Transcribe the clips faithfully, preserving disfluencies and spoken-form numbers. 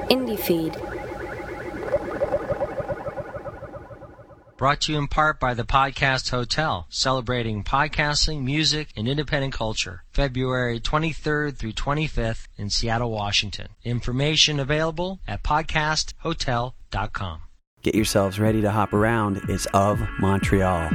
Indie Feed. Brought to you in part by the Podcast Hotel, celebrating podcasting, music, and independent culture. February twenty-third through twenty-fifth in Seattle, Washington. Information available at podcast hotel dot com. Get yourselves ready to hop around. It's Of Montreal.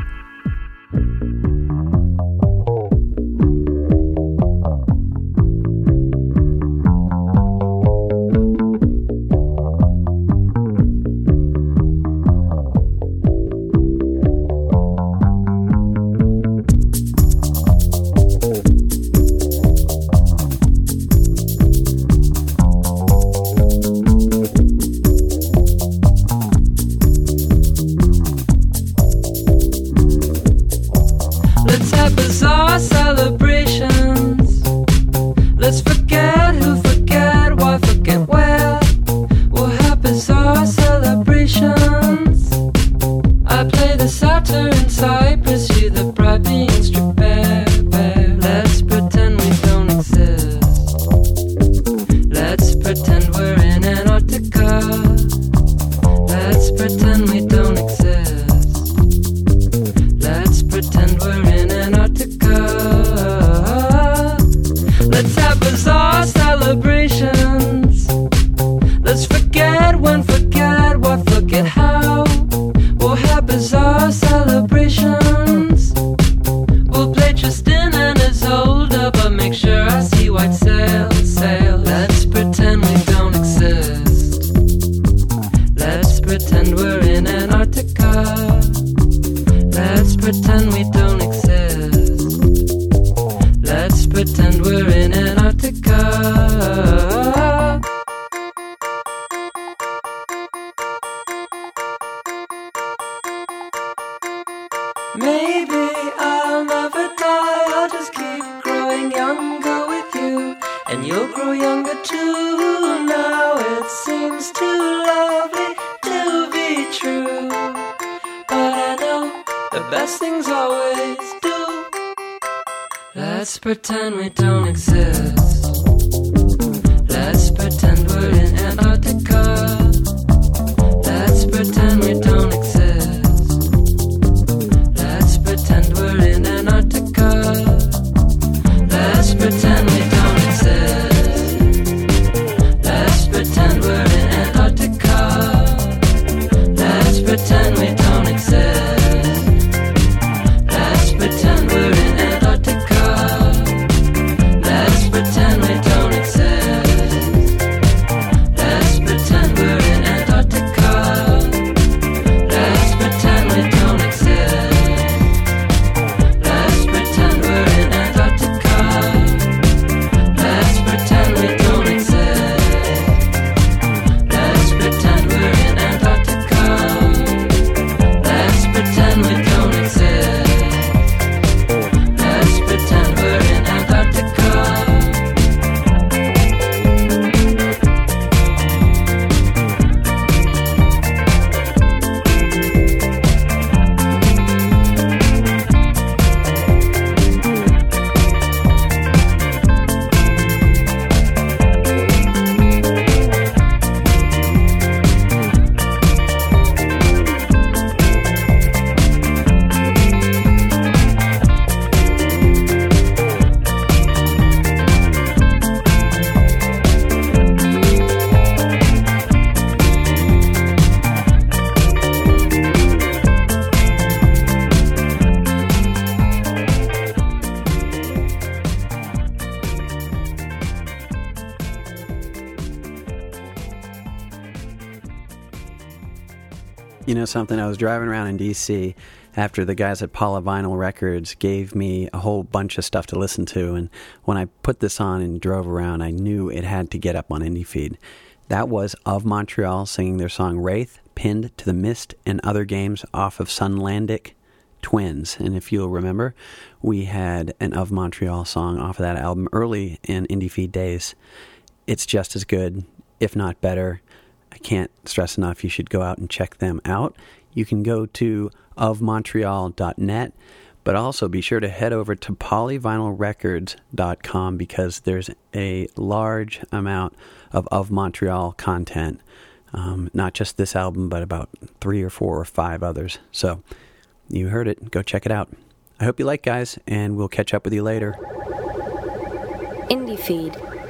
Pretend we don't exist. Let's pretend we're in Antarctica. Let's pretend we don't exist. Let's pretend we're in Antarctica. Let's pretend we don't exist. Let's pretend we're in Antarctica. Let's pretend we don't exist. Let's pretend we're in Antarctica. Let's pretend we don't exist. Let's pretend we're in Antarctica. Let's pretend we don't exist. Let's pretend we're in Antarctica. Let's pretend we don't exist. Let's pretend we're in Antarctica. Let's pretend we don't exist. Let's pretend we're in Antarctica. You know something? I was driving around in D C after the guys at Paula Vinyl Records gave me a whole bunch of stuff to listen to, and when I put this on and drove around, I knew it had to get up on Indie Feed. That was Of Montreal singing their song Wraith, Pinned to the Mist and Other Games off of Sunlandic Twins. And if you'll remember, we had an Of Montreal song off of that album early in Indie Feed days. It's just as good, if not better. I can't stress enough, you should go out and check them out. You can go to of montreal dot net, But also be sure to head over to polyvinyl records dot com because there's a large amount of Of Montreal content. Um, not just this album, but about three or four or five others. So you heard it. Go check it out. I hope you like, guys, and we'll catch up with you later. Indie Feed.